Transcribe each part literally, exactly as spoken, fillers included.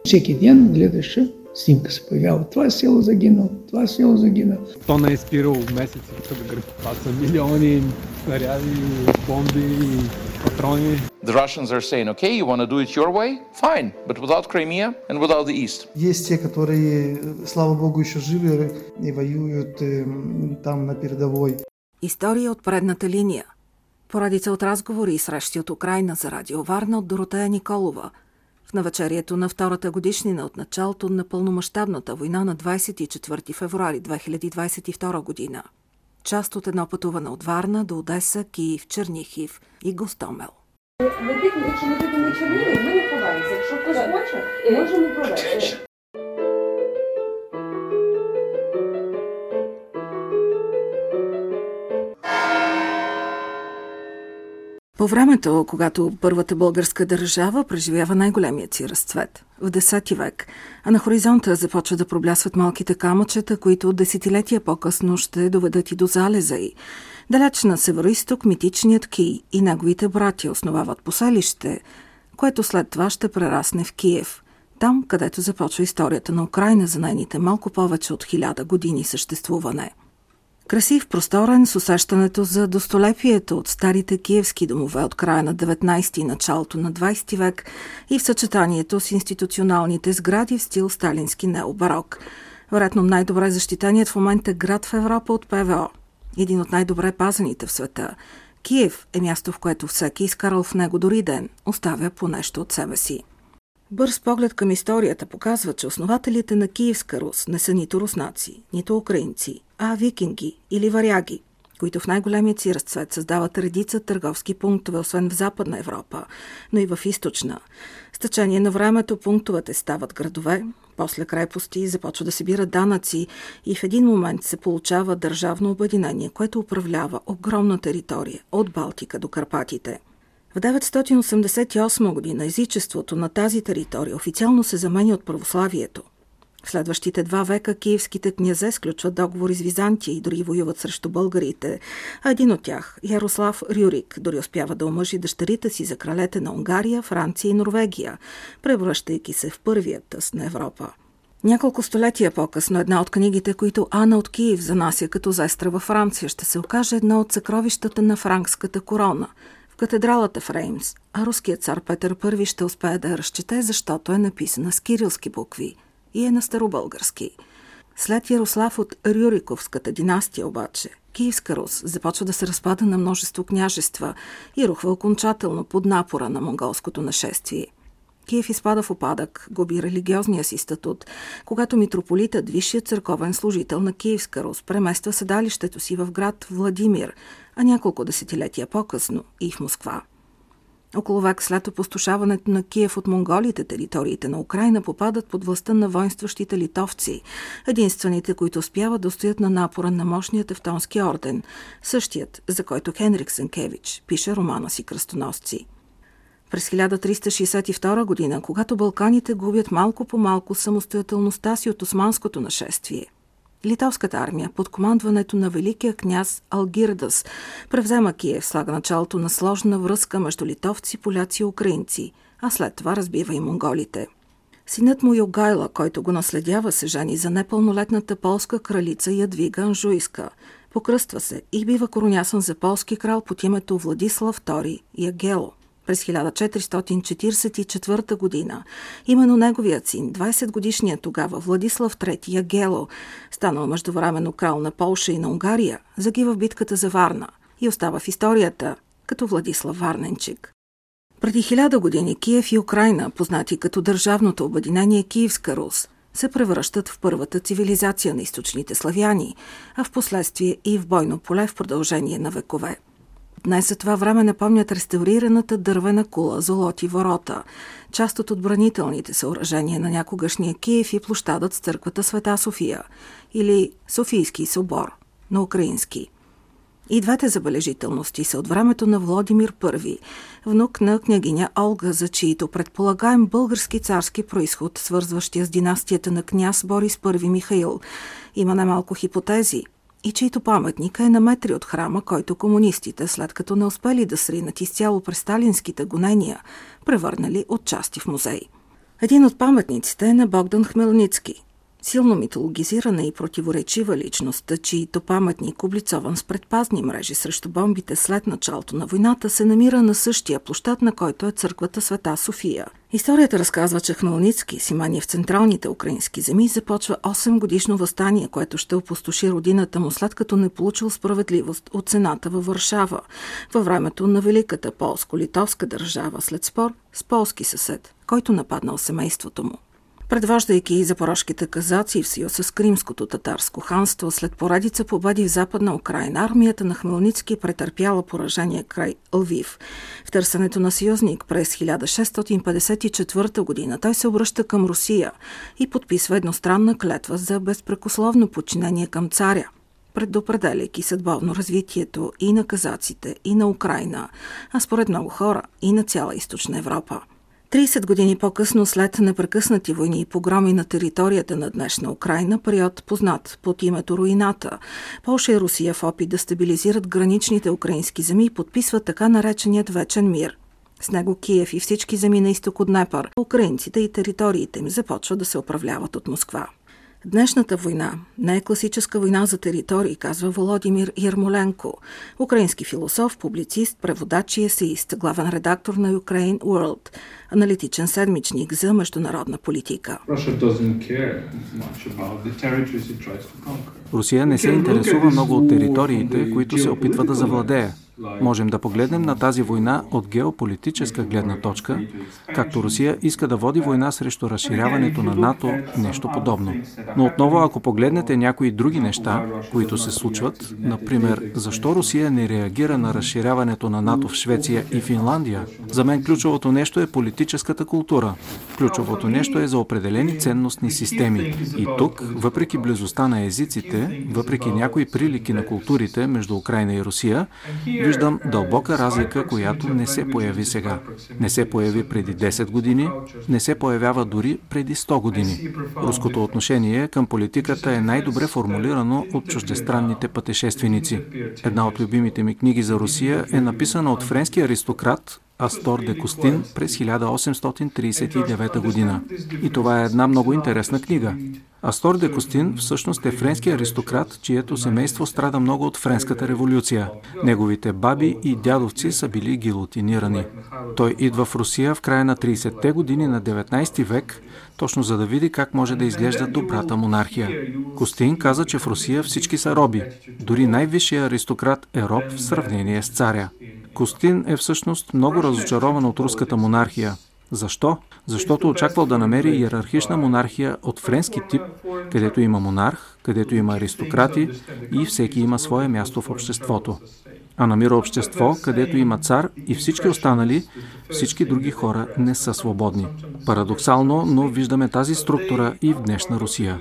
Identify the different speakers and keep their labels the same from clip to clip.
Speaker 1: Всеки ден гледаше, снимка се появява. Това село загинало, това село загинало.
Speaker 2: То не е спирало месеци, като да гръхопаса милиони снаряди, бомби, патрони.
Speaker 3: The Russians are saying, okay, you want to do it your way? Fine, but without Crimea and without the East.
Speaker 4: Есть те, которые, слава богу, еще живы и воюют там на передовой.
Speaker 5: История от предната линия. Поредица от разговори и срещи от Украйна за Радио Варна от Доротея Николова. В навечерието на втората годишнина от началото на пълномащабната война на двадесет и четвърти февруари две хиляди двадесет и втора година. Част от едно пътуване от Варна до Одеса, Київ, Чернігів і Гостомел.
Speaker 6: Якщо ми підемо на Чернігів, ми не ховаємося. Якщо хтось хоче, можемо провести.
Speaker 5: По времето, когато първата българска държава преживява най-големият си разцвет, в десети век, а на хоризонта започва да проблясват малките камъчета, които десетилетия по-късно ще доведат и до залеза й. Далеч на североизток митичният Кий и неговите братя основават поселище, което след това ще прерасне в Киев, там, където започва историята на Украйна за нейните малко повече от хиляда години съществуване. Красив, просторен, с усещането за достолепието от старите киевски домове от края на деветнадесети и началото на двадесети век и в съчетанието с институционалните сгради в стил сталински необарок. Вероятно най-добре защитеният в момента град в Европа от ПВО. Един от най-добре пазените в света. Киев е място, в което всеки, изкарал в него дори ден, оставя по нещо от себе си. Бърз поглед към историята показва, че основателите на Киевска Рус не са нито руснаци, нито украинци, а викинги или варяги, които в най-големият си разцвет създават редица търговски пунктове, освен в Западна Европа, но и в Източна. С течение на времето пунктовете стават градове, после крепости, започва да събират данъци и в един момент се получава държавно обединение, което управлява огромна територия от Балтика до Карпатите. В деветстотин осемдесет и осма година езичеството на тази територия официално се заменя от православието. В следващите два века киевските князе сключват договори с Византия и дори воюват срещу българите, а един от тях, Ярослав Рюрик, дори успява да омъжи дъщерите си за кралете на Унгария, Франция и Норвегия, превръщайки се в първия тъс на Европа. Няколко столетия по-късно една от книгите, които Ана от Киев занася като зестра във Франция, ще се окаже едно от съкровищата на франкската корона – в катедралата в Реймс, а руският цар Петър Първи ще успее да я разчете, защото е написана с кирилски букви и е на старобългарски. След Ярослав от Рюриковската династия обаче, Киевска Рус започва да се разпада на множество княжества и рухва окончателно под напора на монголското нашествие. Киев изпада в упадък, губи религиозния си статут, когато митрополитът, висшият църковен служител на Киевска Рус, премества седалището си в град Владимир, а няколко десетилетия по-късно и в Москва. Около век след опустошаването на Киев от монголите, териториите на Украйна попадат под властта на воинстващите литовци, единствените, които успяват да устоят на напора на мощния Тевтонски орден, същият, за който Хенрик Сенкевич пише романа си «Кръстоносци». През хиляда триста шейсет и втора година, когато Балканите губят малко по малко самостоятелността си от османското нашествие, литовската армия под командването на великия княз Алгирдас превзема Киев, слага началото на сложна връзка между литовци, поляци и украинци, а след това разбива и монголите. Синът му Йогайла, който го наследява, се жени за непълнолетната полска кралица Ядвига Анжуйска, покръства се и бива коронясан за полски крал под името Владислав втори Ягело. През хиляда четиристотин четиридесет и четвърта година именно неговият син, двадесетгодишният тогава Владислав трети Ягело, станал междувременно крал на Полша и на Унгария, загива в битката за Варна и остава в историята като Владислав Варненчик. Преди хиляда години Киев и Украйна, познати като държавното обединение Киевска Рус, се превръщат в първата цивилизация на източните славяни, а в последствие и в бойно поле в продължение на векове. Днес за това време напомнят реставрираната дървена кула Золоти ворота, част от отбранителните съоръжения на някогашния Киев и площадът с църквата Света София или Софийски собор на украински. И двете забележителности са от времето на Владимир Първи, внук на княгиня Олга, за чието предполагаем български царски произход, свързващия с династията на княз Борис Първи Михаил, има немалко хипотези, и чийто паметник е на метри от храма, който комунистите, след като не успели да сринат изцяло през сталинските гонения, превърнали отчасти в музей. Един от паметниците е на Богдан Хмелницки. Силно митологизирана и противоречива личност, чието паметник, облицован с предпазни мрежи срещу бомбите след началото на войната, се намира на същия площад, на който е църквата Света София. Историята разказва, че Хмелницки, симани в централните украински земи, започва осем годишно въстание, което ще опустоши родината му, след като не получил справедливост от Сената във Варшава, във времето на Великата полско-литовска държава, след спор с полски съсед, който нападнал семейството му. Предвождайки запорожките казаци в съюз с Кримското татарско ханство, след поредица победи в Западна Украйна, армията на Хмелницки претърпяла поражение край Лвив. В търсенето на съюзник през хиляда шестстотин петдесет и четвърта година той се обръща към Русия и подписва едностранна клетва за безпрекословно подчинение към царя, предопределяйки съдбовно развитието и на казаците, и на Украйна, а според много хора и на цяла Източна Европа. тридесет години по-късно, след непрекъснати войни и погроми на територията на днешна Украйна, период познат под името Руината, Полша и Русия в опит да стабилизират граничните украински земи подписват така нареченият вечен мир. С него Киев и всички земи на изток от Днепър, украинците и териториите им започват да се управляват от Москва. Днешната война не е класическа война за територии, казва Володимир Ярмоленко, украински философ, публицист, преводач и есеист, главен редактор на Ukraine World, аналитичен седмичник за международна политика.
Speaker 7: Русия не се интересува много от териториите, които се опитва да завладее. Можем да погледнем на тази война от геополитическа гледна точка, както Русия иска да води война срещу разширяването на НАТО, нещо подобно. Но отново, ако погледнете някои други неща, които се случват, например, защо Русия не реагира на разширяването на НАТО в Швеция и Финландия, за мен ключовото нещо е политическата култура. Ключовото нещо е за определени ценностни системи. И тук, въпреки близостта на езиците, въпреки някои прилики на културите между Украйна и Русия, виждам дълбока разлика, която не се появи сега. Не се появи преди десет години, не се появява дори преди сто години. Руското отношение към политиката е най-добре формулирано от чуждестранните пътешественици. Една от любимите ми книги за Русия е написана от френски аристократ Астор де Кустин през хиляда осемстотин тридесет и девета година. И това е една много интересна книга. Астор де Кустин всъщност е френски аристократ, чието семейство страда много от Френската революция. Неговите баби и дядовци са били гилотинирани. Той идва в Русия в края на тридесетте години на деветнайсети век, точно за да види как може да изглежда добрата монархия. Кустин каза, че в Русия всички са роби. Дори най-висшият аристократ е роб в сравнение с царя. Кустин е всъщност много разочарован от руската монархия. Защо? Защото очаквал да намери иерархична монархия от френски тип, където има монарх, където има аристократи и всеки има свое място в обществото. А намира общество, където има цар и всички останали, всички други хора не са свободни. Парадоксално, но виждаме тази структура и в днешна Русия.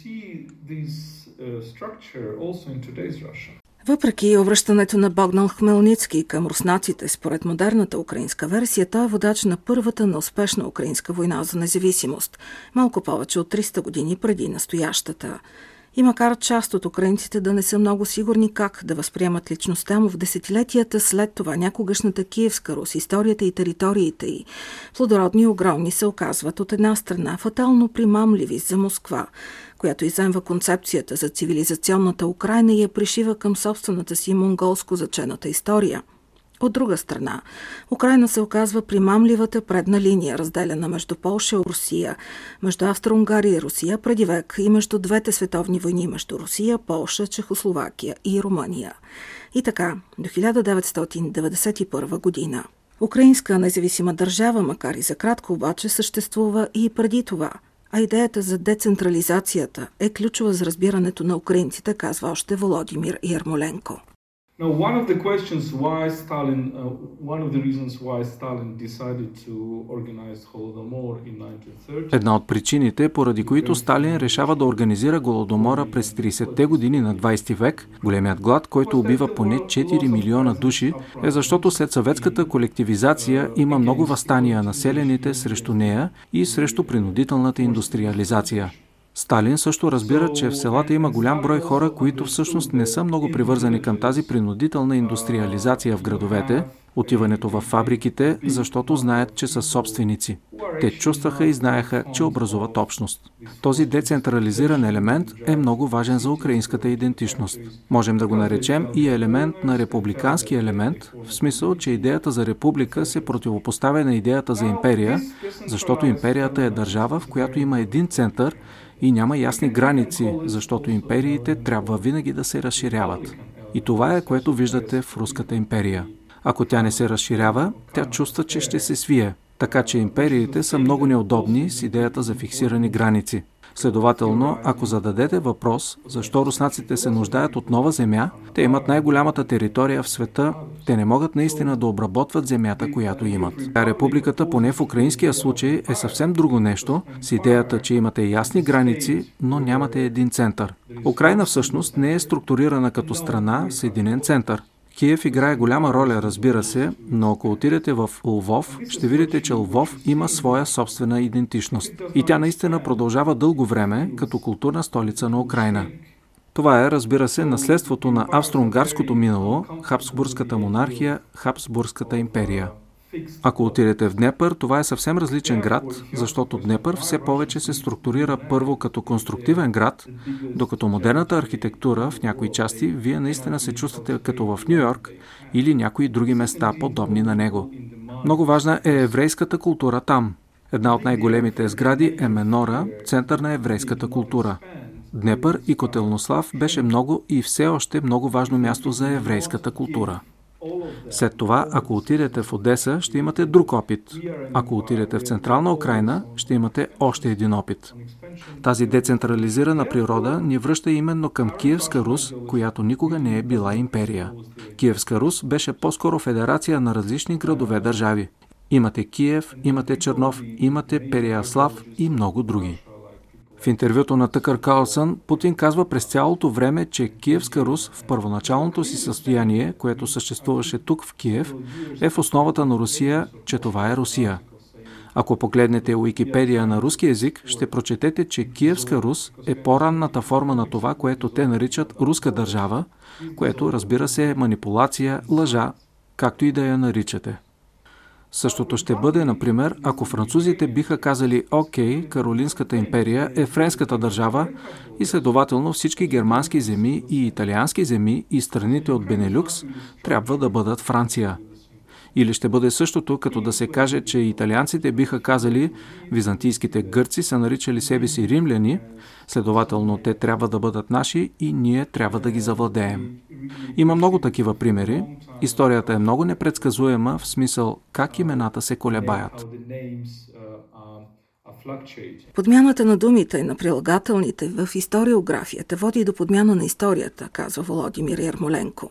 Speaker 5: Въпреки обръщането на Богдан Хмелницки към руснаците, според модерната украинска версия, той е водач на първата неуспешна украинска война за независимост, малко повече от триста години преди настоящата. И макар част от украинците да не са много сигурни как да възприемат личността му в десетилетията след това, някогашната Киевска Рус, историята и териториите й, плодородни и огромни, се оказват от една страна фатално примамливи за Москва, която изземва концепцията за цивилизационната Украйна и я пришива към собствената си монголско зачената история. От друга страна, Украйна се оказва примамливата предна линия, разделена между Полша и Русия, между Австро-Унгария и Русия преди век и между двете световни войни между Русия, Полша, Чехословакия и Румъния. И така, до хиляда деветстотин деветдесет и първа година. Украинска независима държава, макар и за кратко, обаче съществува и преди това. А идеята за децентрализацията е ключова за разбирането на украинците, казва още Володимир Ярмоленко.
Speaker 8: Now, one of the questions why Stalin, uh, one of the reasons why Stalin decided to organize Holodomor in nineteen thirty.
Speaker 7: Една от причините, поради които Сталин решава да организира Голодомора през тридесетте години на двайсети век, големият глад, който убива поне четири милиона души, е защото след съветската колективизация има много въстания на селените срещу нея и срещу принудителната индустриализация. Сталин също разбира, че в селата има голям брой хора, които всъщност не са много привързани към тази принудителна индустриализация в градовете, отиването в фабриките, защото знаят, че са собственици. Те чувстваха и знаеха, че образуват общност. Този децентрализиран елемент е много важен за украинската идентичност. Можем да го наречем и елемент на републикански елемент, в смисъл, че идеята за република се противопоставя на идеята за империя, защото империята е държава, в която има един център и няма ясни граници, защото империите трябва винаги да се разширяват. И това е, което виждате в Руската империя. Ако тя не се разширява, тя чувства, че ще се свие. Така че империите са много неудобни с идеята за фиксирани граници. Следователно, ако зададете въпрос, защо руснаците се нуждаят от нова земя, те имат най-голямата територия в света, те не могат наистина да обработват земята, която имат. А републиката, поне в украинския случай, е съвсем друго нещо, с идеята, че имате ясни граници, но нямате един център. Украйна всъщност не е структурирана като страна с единен център. Киев играе голяма роля, разбира се, но ако отидете в Лвов, ще видите, че Лвов има своя собствена идентичност. И тя наистина продължава дълго време като културна столица на Украйна. Това е, разбира се, наследството на австро-унгарското минало, Хабсбургската монархия, Хабсбургската империя. Ако отидете в Днепър, това е съвсем различен град, защото Днепър все повече се структурира първо като конструктивен град, докато модерната архитектура в някои части вие наистина се чувствате като в Ню-Йорк или някои други места, подобни на него. Много важна е еврейската култура там. Една от най-големите сгради е Менора, център на еврейската култура. Днепър и Котелнослав беше много и все още много важно място за еврейската култура. След това, ако отидете в Одеса, ще имате друг опит. Ако отидете в Централна Украйна, ще имате още един опит. Тази децентрализирана природа ни връща именно към Киевска Рус, която никога не е била империя. Киевска Рус беше по-скоро федерация на различни градове-държави. Имате Киев, имате Чернов, имате Переяслав и много други. В интервюто на Тъкър Карлсън, Путин казва през цялото време, че Киевска Рус в първоначалното си състояние, което съществуваше тук в Киев, е в основата на Русия, че това е Русия. Ако погледнете Уикипедия на руски език, ще прочетете, че Киевска Рус е по-ранната форма на това, което те наричат руска държава, което, разбира се, е манипулация, лъжа, както и да я наричате. Същото ще бъде, например, ако французите биха казали «Окей, Каролинската империя е френската държава и следователно всички германски земи и италиански земи и страните от Бенелюкс трябва да бъдат Франция». Или ще бъде същото, като да се каже, че италианците биха казали «Византийските гърци са наричали себе си римляни, следователно те трябва да бъдат наши и ние трябва да ги завладеем». Има много такива примери. Историята е много непредсказуема в смисъл как имената се колебаят.
Speaker 5: Подмяната на думите, на прилагателните в историографията води до подмяна на историята, казва Володимир Ярмоленко.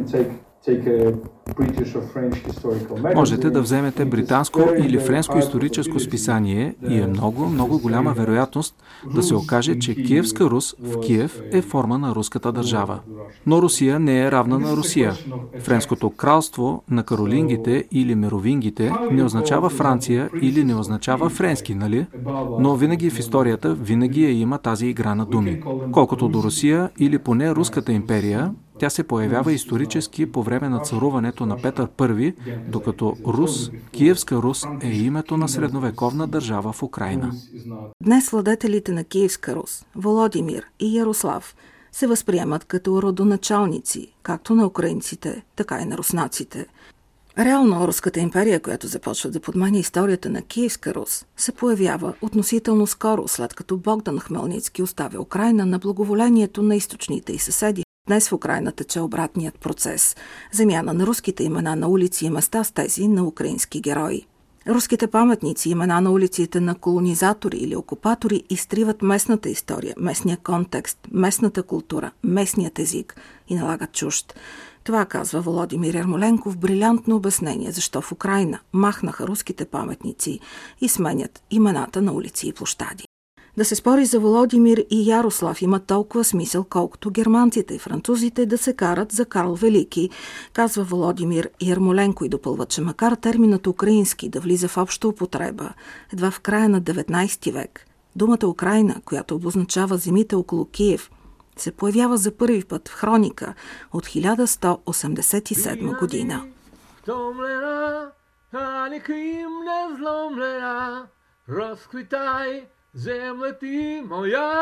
Speaker 7: Можете да вземете британско или френско историческо списание и е много, много голяма вероятност да се окаже, че Киевска Рус в Киев е форма на руската държава. Но Русия не е равна на Русия. Френското кралство на каролингите или меровингите не означава Франция или не означава френски, нали? Но винаги в историята винаги е има тази игра на думи. Колкото до Русия или поне Руската империя, тя се появява исторически по време на царуването на Петър Първи, докато Рус, Киевска Рус е името на средновековна държава в Украйна.
Speaker 5: Днес владетелите на Киевска Рус, Володимир и Ярослав, се възприемат като родоначалници, както на украинците, така и на руснаците. Реално Руската империя, която започва да подманя историята на Киевска Рус, се появява относително скоро, след като Богдан Хмелницки оставя Украйна на благоволението на източните й съседи. Днес в Украйна тече обратният процес – замяна на руските имена на улици и места с тези на украински герои. Руските паметници, имена на улиците на колонизатори или окупатори изтриват местната история, местния контекст, местната култура, местният език и налагат чужд. Това казва Володимир Ярмоленко в брилянтно обяснение, защо в Украйна махнаха руските паметници и сменят имената на улици и площади. Да се спори за Володимир и Ярослав има толкова смисъл, колкото германците и французите да се карат за Карл Велики, казва Володимир Ярмоленко и допълва, че макар терминът украински да влиза в обща употреба едва в края на деветнайсети век, думата Украйна, която обозначава земите около Киев, се появява за първи път в хроника от хиляда сто осемдесет и седма година.
Speaker 9: разквитай, земле ти моя.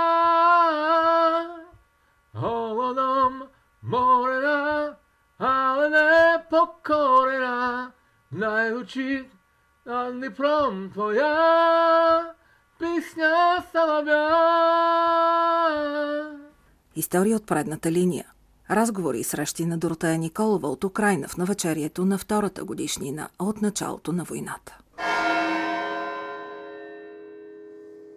Speaker 9: Холодом морена, але не покорена, най-лучит над Дніпром твоя пісня солов'я.
Speaker 5: История от предната линия. Разговори и срещи на Доротея Николова от Украйна в навечерието на втората годишнина от началото на войната.